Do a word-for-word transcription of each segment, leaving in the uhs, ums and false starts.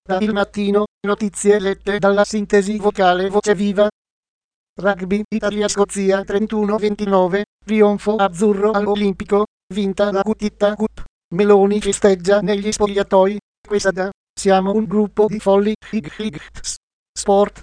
Da Il Mattino, notizie lette dalla sintesi vocale Voce Viva. Rugby Italia-Scozia trentuno ventinove, trionfo azzurro all'Olimpico, vinta la Cutitta Cup. Meloni festeggia negli spogliatoi, questa da, siamo un gruppo di folli, hig hig, sport.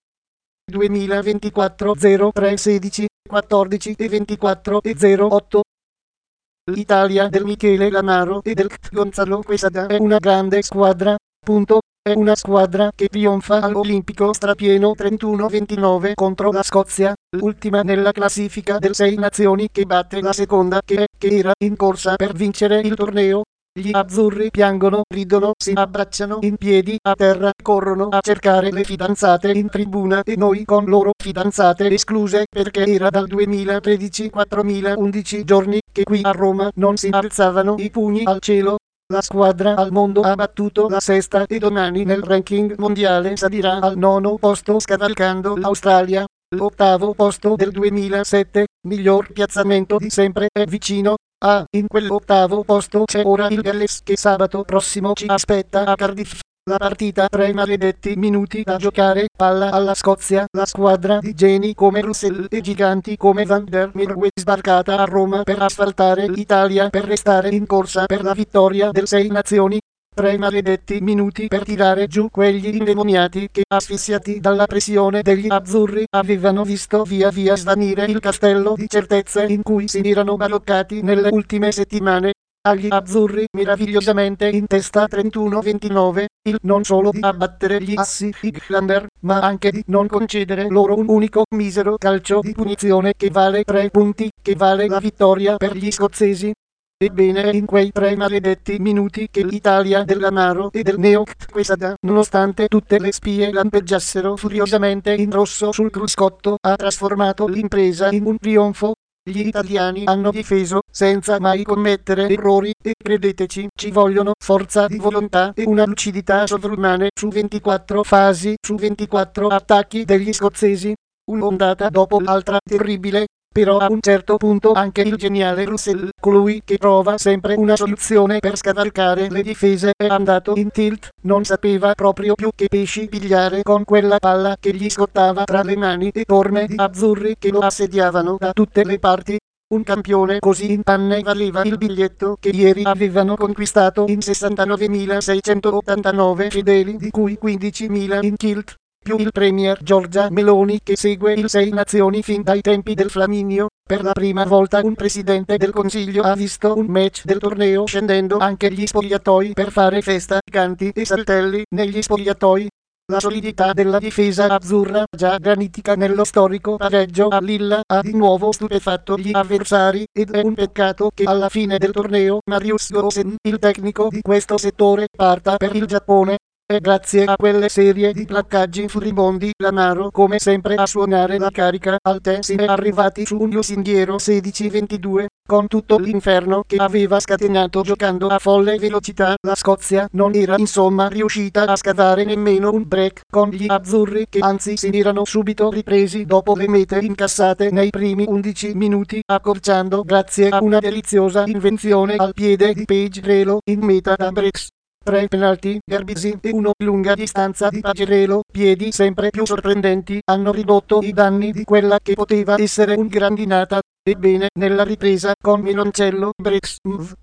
duemilaventiquattro zero tre sedici, quattordici e ventiquattro e zero otto. L'Italia del Michele Lamaro e del Gonzalo Quesada è una grande squadra, punto. È una squadra che trionfa all'Olimpico strapieno trentuno ventinove contro la Scozia, l'ultima nella classifica del Sei Nazioni che batte la seconda che, è, che era in corsa per vincere il torneo. Gli azzurri piangono, ridono, si abbracciano in piedi a terra, corrono a cercare le fidanzate in tribuna e noi con loro fidanzate escluse perché era dal duemilatredici quattromilaundici giorni che qui a Roma non si alzavano i pugni al cielo. La squadra al mondo ha battuto la sesta e domani nel ranking mondiale salirà al nono posto scavalcando l'Australia. L'ottavo posto del duemilasette, miglior piazzamento di sempre, è vicino. Ah, in quell'ottavo posto c'è ora il Galles che sabato prossimo ci aspetta a Cardiff. La partita tre maledetti minuti da giocare, palla alla Scozia, la squadra di geni come Russell e giganti come Van der Merwe sbarcata a Roma per asfaltare l'Italia per restare in corsa per la vittoria del Sei Nazioni. Tre maledetti minuti per tirare giù quegli indemoniati che, asfissiati dalla pressione degli azzurri, avevano visto via via svanire il castello di certezze in cui si erano baloccati nelle ultime settimane. Agli azzurri meravigliosamente in testa trentuno ventinove, il non solo di abbattere gli assi Highlander, ma anche di non concedere loro un unico misero calcio di punizione che vale tre punti, che vale la vittoria per gli scozzesi. Ebbene è in quei tre maledetti minuti che l'Italia dell'Amaro e del Neoct Quesada, nonostante tutte le spie lampeggiassero furiosamente in rosso sul cruscotto, ha trasformato l'impresa in un trionfo. Gli italiani hanno difeso senza mai commettere errori e credeteci ci vogliono forza di volontà e una lucidità sovrumane su ventiquattro fasi, su ventiquattro attacchi degli scozzesi, un'ondata dopo l'altra terribile. Però a un certo punto anche il geniale Russell, colui che trova sempre una soluzione per scavalcare le difese, è andato in tilt, non sapeva proprio più che pesci pigliare con quella palla che gli scottava tra le mani e torme di azzurri che lo assediavano da tutte le parti. Un campione così in panne valeva il biglietto che ieri avevano conquistato in sessantanovemilaseicentottantanove fedeli, di cui quindicimila in kilt. Più il premier Giorgia Meloni che segue il Sei Nazioni fin dai tempi del Flaminio. Per la prima volta un presidente del Consiglio ha visto un match del torneo scendendo anche gli spogliatoi per fare festa, canti e saltelli negli spogliatoi. La solidità della difesa azzurra, già granitica nello storico pareggio a Lilla, ha di nuovo stupefatto gli avversari ed è un peccato che alla fine del torneo Marius Gosen, il tecnico di questo settore, parta per il Giappone. E grazie a quelle serie di placcaggi furibondi, l'Amaro come sempre a suonare la carica alte si è arrivati su un lusinghiero sedici ventidue, con tutto l'inferno che aveva scatenato giocando a folle velocità. La Scozia non era insomma riuscita a scavare nemmeno un break con gli azzurri che anzi si erano subito ripresi dopo le mete incassate nei primi undici minuti, accorciando grazie a una deliziosa invenzione al piede di Paige Relo in meta da breaks. Tre penalti, Gerbisi e uno lunga distanza di Pagerelo, piedi sempre più sorprendenti, hanno ridotto i danni di quella che poteva essere un grandinata. Ebbene, nella ripresa, con Miloncello, Breaks,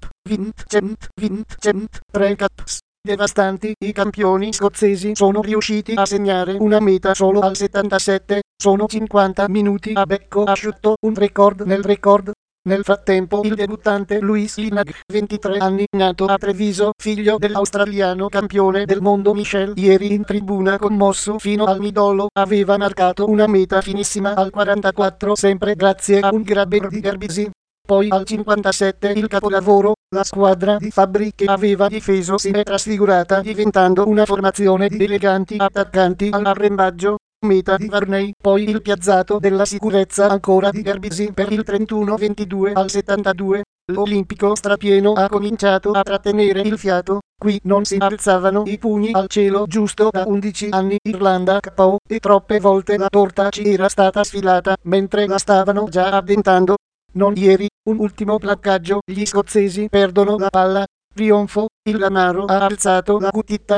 Vincent, Vincent, tre caps devastanti, i campioni scozzesi sono riusciti a segnare una meta solo al settantasette, sono cinquanta minuti a becco asciutto, un record nel record. Nel frattempo il debuttante Luis Linag, ventitré anni, nato a Treviso, figlio dell'australiano campione del mondo Michel, ieri in tribuna commosso fino al midollo, aveva marcato una meta finissima al quarantaquattro sempre grazie a un grabber di Gerbisi. Poi al cinquantasette il capolavoro, la squadra di Fabbri che aveva difeso si è trasfigurata diventando una formazione di eleganti attaccanti all'arrembaggio. Meta di Varney, poi il piazzato della sicurezza ancora di Gerbisi per il trentuno ventidue al settantadue. L'Olimpico strapieno ha cominciato a trattenere il fiato, qui non si alzavano i pugni al cielo giusto da undici anni. Irlanda K O e troppe volte la torta ci era stata sfilata mentre la stavano già addentando. Non ieri, un ultimo placcaggio, gli scozzesi perdono la palla. Trionfo, il Lamaro ha alzato la Cutitta Cup.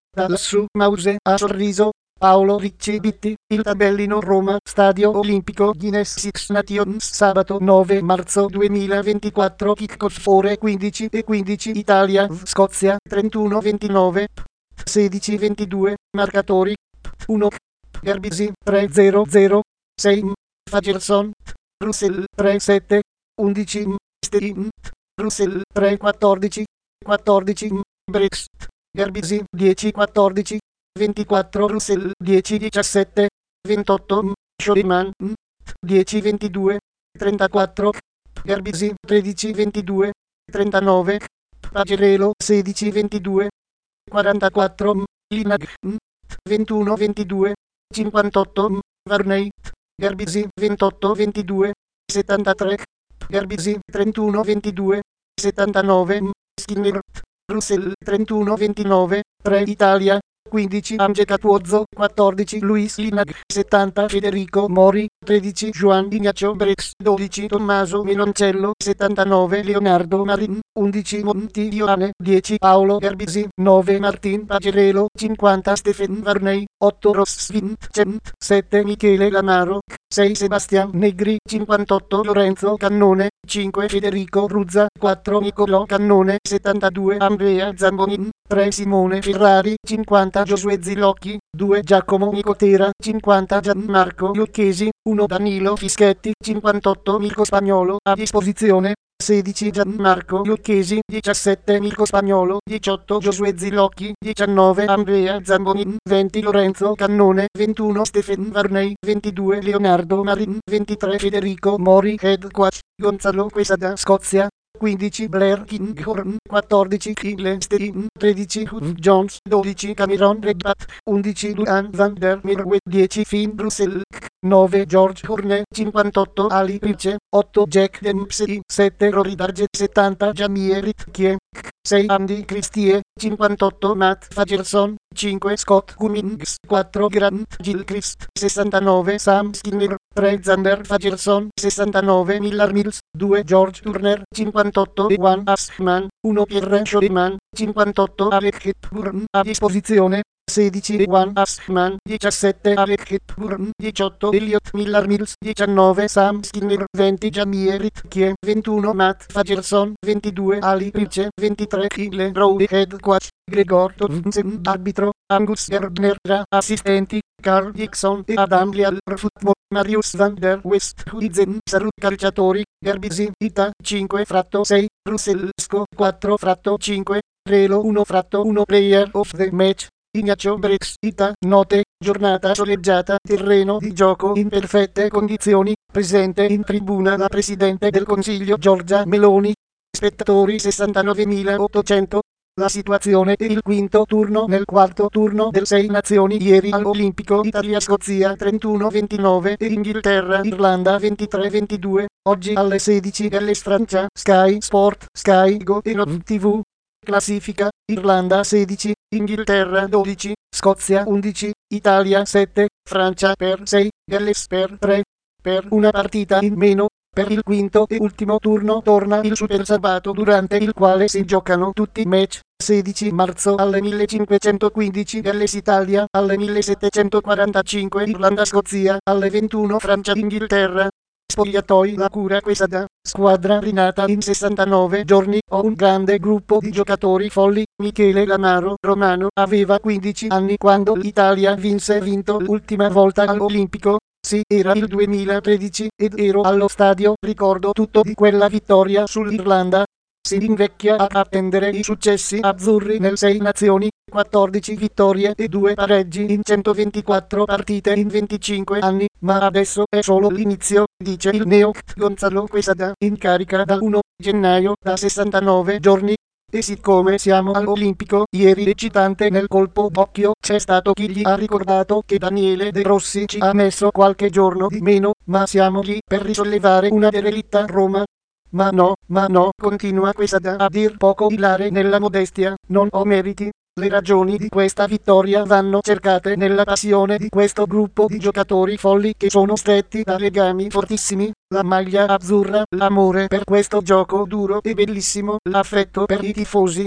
da lassù Mause a Sorriso, Paolo Ricci Bitti, il tabellino Roma, Stadio Olimpico Guinness Six Nations, sabato nove marzo duemilaventiquattro, kick-off ore quindici e quindici, Italia, Scozia, trentuno ventinove, sedici ventidue, marcatori, uno, Garbisi, tre zero zero, sei, Fagerson, Russell, tre sette, undici, Stein, Russell, tre quattordici, quattordici, Brex, Garbisi, dieci quattordici, ventiquattro, Russell, dieci diciassette, ventotto, Scholman, dieci ventidue, trentaquattro, Garbisi, tredici ventidue, trentanove, Pagerelo, sedici ventidue, quarantaquattro, Linag, ventuno ventidue, cinquantotto, Varney, Garbisi, ventotto ventidue, settantatré, Garbisi, trentuno ventidue, settantanove, Skinner, Russell, trentuno ventinove, tre, Italia, quindici, Amge Catuozzo, quattordici, Luis Linag, settanta, Federico Mori, tredici, Juan Ignacio Brex, dodici, Tommaso Meloncello, settantanove, Leonardo Marin, undici, Monti Ioane, dieci, Paolo Garbisi, nove, Martin Pagerelo, cinquanta, Stephen Varney, otto, Ross Vincent, sette, Michele Lamaro, sei, Sebastian Negri, cinquantotto, Lorenzo Cannone, cinque, Federico Ruzza, quattro, Niccolò Cannone, settantadue, Andrea Zambonin, tre, Simone Ferrari, cinquanta, Giosuè Zilocchi, due, Giacomo Nicotera, cinquanta, Gianmarco Lucchesi, uno, Danilo Fischetti, cinquantotto, Mirko Spagnolo, a disposizione, sedici, Gianmarco Lucchesi, diciassette, Mirko Spagnolo, diciotto, Giosuè Zilocchi, diciannove, Andrea Zambonin, venti, Lorenzo Cannone, ventuno, Stephen Varney, ventidue, Leonardo Marin, ventitré, Federico Mori, head coach, Gonzalo Quesada, Scozia, quindici, Blair Kinghorn, quattordici, Kyle Stein, tredici, Hugh Jones, dodici, Cameron Redbat, undici, Duan van der Merwe, dieci, Finn Russell, nove, George Horne, cinquantotto, Ali Pilce, otto, Jack Dempsey, sette, Rory Darge, settanta, Jamie Ritchie, sei, Andy Christie, cinquantotto, Matt Fagerson, cinque, Scott Cummings, quattro, Grant Gilchrist, sessantanove, Sam Skinner, tre, Zander Fagerson, sessantanove, Miller Mills, due, George Turner, cinquantotto, Ewan Ashman, uno, Pierre Scholman, cinquantotto, Alec Hepburn, a disposizione, sedici, Ewan Ashman, diciassette, Alec Hepburn, diciotto, Elliot Miller Mills, diciannove, Sam Skinner, venti, Jamie Ritchie, ventuno, Matt Fagerson, ventidue, Ali Pilce, ventitré, Kyle Rowe, head coach, Gregor Thompson, arbitro, Angus Gardner, assistenti, Carl Dixon e Adam Leal, football, Marius van der West, Huizen, Salut calciatori, Garbisi, Ita, cinque, fratto sei, Russellsco, quattro, fratto cinque, Relo uno, fratto uno, player of the match, Ignacio Brex, Ita, note, giornata soleggiata, terreno di gioco in perfette condizioni, presente in tribuna la Presidente del Consiglio Giorgia Meloni, spettatori sessantanovemilaottocento, la situazione è il quinto turno nel quarto turno del Sei Nazioni ieri all'Olimpico Italia-Scozia trentuno ventinove e Inghilterra-Irlanda ventitré ventidue, oggi alle sedici Galles Francia, Sky Sport, Sky Go e Nov tivù. Classifica, Irlanda sedici, Inghilterra dodici, Scozia undici, Italia sette, Francia per sei, Galles per tre, per una partita in meno. Per il quinto e ultimo turno torna il Super Sabato durante il quale si giocano tutti i match. sedici marzo alle millecinquecentoquindici Galles Italia, alle millesettecentoquarantacinque Irlanda Scozia, alle ventuno Francia Inghilterra. Spogliatoi la cura Quesada, squadra rinata in sessantanove giorni, ho un grande gruppo di giocatori folli, Michele Lamaro, romano, aveva quindici anni quando l'Italia vinse vinto l'ultima volta all'Olimpico. Sì, era il duemilatredici ed ero allo stadio, ricordo tutto di quella vittoria sull'Irlanda. Si invecchia a attendere i successi azzurri nel Sei Nazioni, quattordici vittorie e due pareggi in centoventiquattro partite in venticinque anni, ma adesso è solo l'inizio, dice il neo Gonzalo Quesada, in carica da primo gennaio da sessantanove giorni. E siccome siamo all'Olimpico, ieri eccitante nel colpo d'occhio, c'è stato chi gli ha ricordato che Daniele De Rossi ci ha messo qualche giorno di meno, ma siamo lì per risollevare una derelitta Roma. Ma no, ma no, continua Quesada a dir poco ilare nella modestia, non ho meriti. Le ragioni di questa vittoria vanno cercate nella passione di questo gruppo di giocatori folli che sono stretti da legami fortissimi, la maglia azzurra, l'amore per questo gioco duro e bellissimo, l'affetto per i tifosi.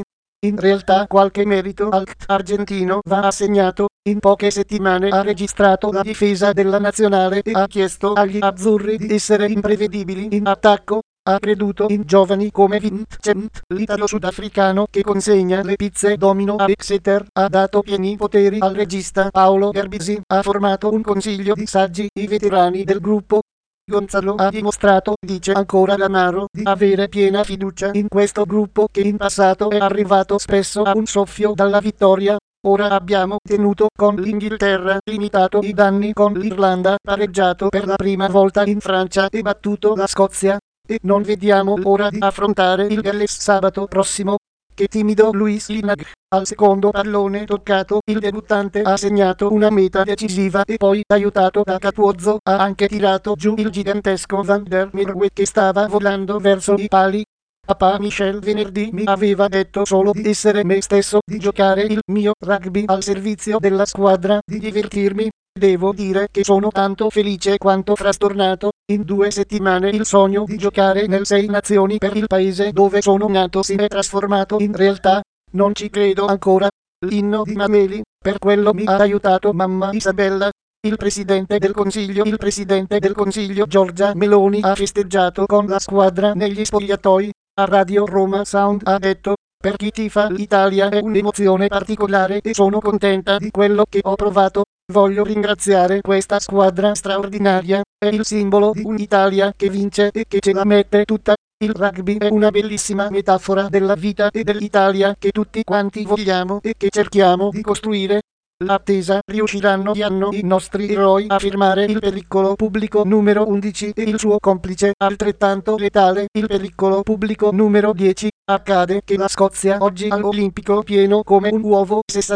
In realtà qualche merito al argentino va assegnato. In poche settimane ha registrato la difesa della nazionale e ha chiesto agli azzurri di essere imprevedibili in attacco. Ha creduto in giovani come Vincent, l'italo sudafricano che consegna le pizze domino a Exeter, ha dato pieni poteri al regista Paolo Garbisi, ha formato un consiglio di saggi, i veterani del gruppo. Gonzalo ha dimostrato, dice ancora Lamaro, di avere piena fiducia in questo gruppo che in passato è arrivato spesso a un soffio dalla vittoria. Ora abbiamo tenuto con l'Inghilterra, limitato i danni con l'Irlanda, pareggiato per la prima volta in Francia e battuto la Scozia. E non vediamo l'ora di affrontare il Galles sabato prossimo. Che timido Luis Linag. Al secondo pallone toccato, il debuttante ha segnato una meta decisiva e poi, aiutato da Catuzzo, ha anche tirato giù il gigantesco Van der Merwe che stava volando verso i pali. Papà Michel venerdì mi aveva detto solo di essere me stesso, di giocare il mio rugby al servizio della squadra, di divertirmi. Devo dire che sono tanto felice quanto frastornato. In due settimane il sogno di giocare nel Sei Nazioni per il paese dove sono nato si è trasformato in realtà. Non ci credo ancora. L'inno di Mameli, per quello mi ha aiutato mamma Isabella. Il presidente del consiglio, il presidente del consiglio Giorgia Meloni ha festeggiato con la squadra negli spogliatoi. A Radio Roma Sound ha detto: per chi tifa l'Italia è un'emozione particolare e sono contenta di quello che ho provato. Voglio ringraziare questa squadra straordinaria, è il simbolo di un'Italia che vince e che ce la mette tutta. Il rugby è una bellissima metafora della vita e dell'Italia che tutti quanti vogliamo e che cerchiamo di costruire. L'attesa, riusciranno gli anno i nostri eroi a fermare il pericolo pubblico numero undici e il suo complice altrettanto letale, il pericolo pubblico numero dieci. Accade che la Scozia oggi all'Olimpico pieno come un uovo,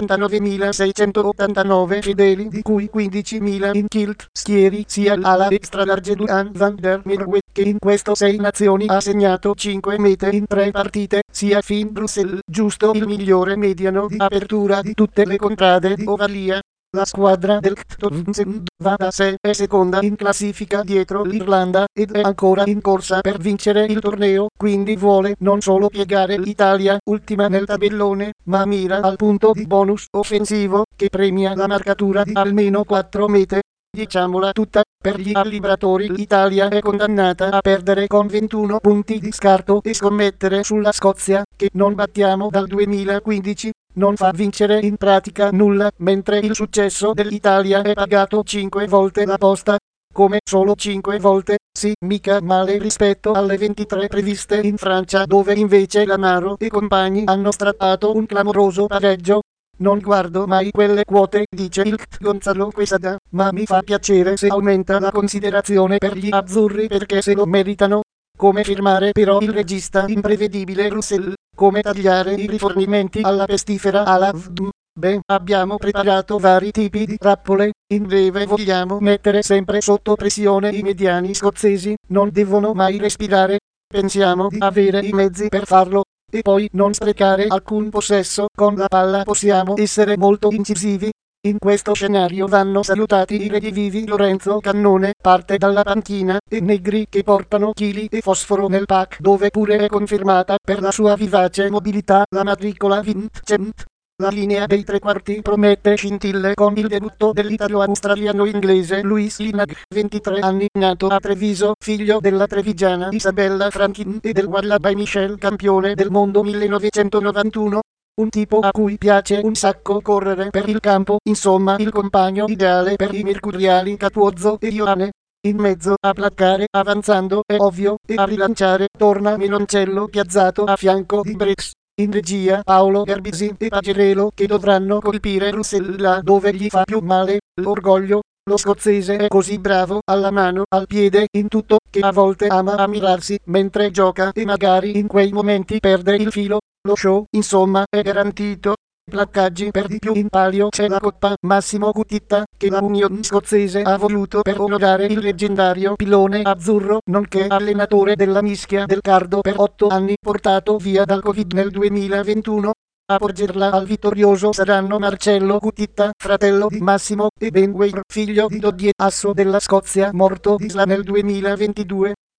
sessantanovemilaseicentottantanove fedeli di cui quindicimila in kilt, schieri sia l'ala extra large Duan van der Merwe che in questo Sei Nazioni ha segnato cinque mete in tre partite, sia Finn Russell, giusto il migliore mediano di apertura di tutte le contrade di Ovalia. La squadra del Ctonsend va da sé, è seconda in classifica dietro l'Irlanda ed è ancora in corsa per vincere il torneo, quindi vuole non solo piegare l'Italia, ultima nel tabellone, ma mira al punto di bonus offensivo che premia la marcatura di almeno quattro mete. Diciamola tutta, per gli allibratori l'Italia è condannata a perdere con ventuno punti di scarto e scommettere sulla Scozia, che non battiamo dal duemilaquindici. Non fa vincere in pratica nulla, mentre il successo dell'Italia è pagato cinque volte la posta. Come solo cinque volte, sì, mica male rispetto alle ventitré previste in Francia dove invece Lamaro e compagni hanno strappato un clamoroso pareggio. Non guardo mai quelle quote, dice il Gonzalo Quesada, ma mi fa piacere se aumenta la considerazione per gli azzurri perché se lo meritano. Come firmare però il regista imprevedibile Russell. Come tagliare i rifornimenti alla pestifera ala V D M. Beh, abbiamo preparato vari tipi di trappole. In breve vogliamo mettere sempre sotto pressione i mediani scozzesi, non devono mai respirare. Pensiamo di avere i mezzi per farlo. E poi non sprecare alcun possesso, con la palla possiamo essere molto incisivi. In questo scenario vanno salutati i redivivi Lorenzo Cannone, parte dalla panchina, e Negri che portano chili e fosforo nel pack dove pure è confermata per la sua vivace mobilità la matricola Vincent. La linea dei tre quarti promette scintille con il debutto dell'italo-australiano-inglese Luis Linag, ventitré anni, nato a Treviso, figlio della trevigiana Isabella Franklin e del Wallaby Michel, campione del mondo millenovecentonovantuno. Un tipo a cui piace un sacco correre per il campo, insomma il compagno ideale per i mercuriali Catuzzo e Ioane. In mezzo a placcare avanzando è ovvio e a rilanciare torna Meloncello piazzato a fianco di Brex. In regia Paolo Garbisi e Pagerelo che dovranno colpire Russell là dove gli fa più male, l'orgoglio. Lo scozzese è così bravo alla mano, al piede, in tutto, che a volte ama ammirarsi mentre gioca e magari in quei momenti perde il filo. Lo show, insomma, è garantito. Placcaggi per di più in palio c'è la Coppa Massimo Cutitta che la Union scozzese ha voluto per onorare il leggendario pilone azzurro, nonché allenatore della mischia del Cardo per otto anni, portato via dal Covid nel duemilaventuno. A porgerla al vittorioso saranno Marcello Cutitta, fratello di Massimo, e Ben Weir, figlio di Dodie, asso della Scozia, morto di S L A nel duemilaventidue.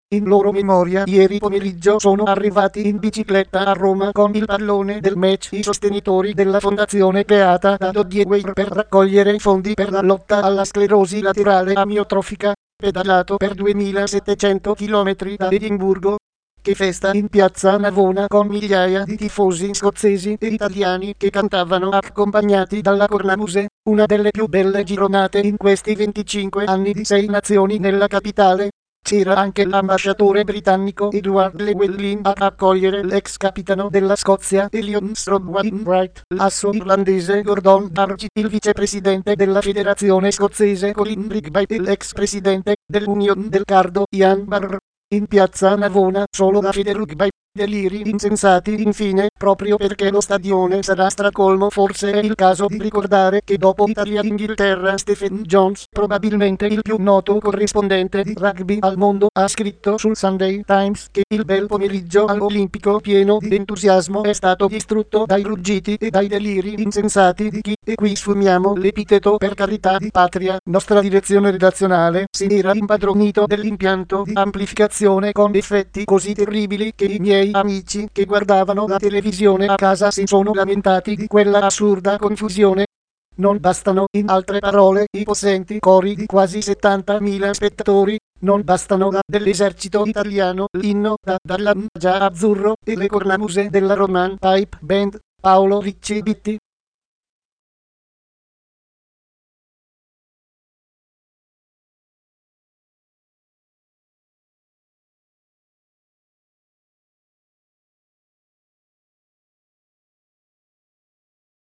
In loro memoria ieri pomeriggio sono arrivati in bicicletta a Roma con il pallone del match i sostenitori della fondazione creata da Dodie Weir per raccogliere fondi per la lotta alla sclerosi laterale amiotrofica, pedalato per duemilasettecento chilometri da Edimburgo. Che festa in piazza Navona con migliaia di tifosi scozzesi e italiani che cantavano accompagnati dalla cornamuse, una delle più belle gironate in questi venticinque anni di sei nazioni nella capitale. C'era anche l'ambasciatore britannico Edward Llewellyn a accogliere l'ex capitano della Scozia Elion Wainwright, l'asso irlandese Gordon Darcy, il vicepresidente della federazione scozzese Colin Rigby e l'ex presidente dell'Union del Cardo Ian Barr. In piazza Navona solo da Federugby. Deliri insensati infine, proprio perché lo stadione sarà stracolmo. Forse è il caso di ricordare che dopo Italia-Inghilterra Stephen Jones, probabilmente il più noto corrispondente di rugby al mondo, ha scritto sul Sunday Times che il bel pomeriggio all'Olimpico pieno di entusiasmo è stato distrutto dai ruggiti e dai deliri insensati di chi, e qui sfumiamo l'epiteto per carità di patria, nostra direzione redazionale, si era impadronito dell'impianto di amplificazione con effetti così terribili che i miei amici che guardavano la televisione a casa si sono lamentati di quella assurda confusione. Non bastano, in altre parole, i possenti cori di quasi settantamila spettatori, non bastano la dell'esercito italiano, l'inno da dalla già azzurro e le cornamuse della Roman Pipe Band. Paolo Ricci Bitti.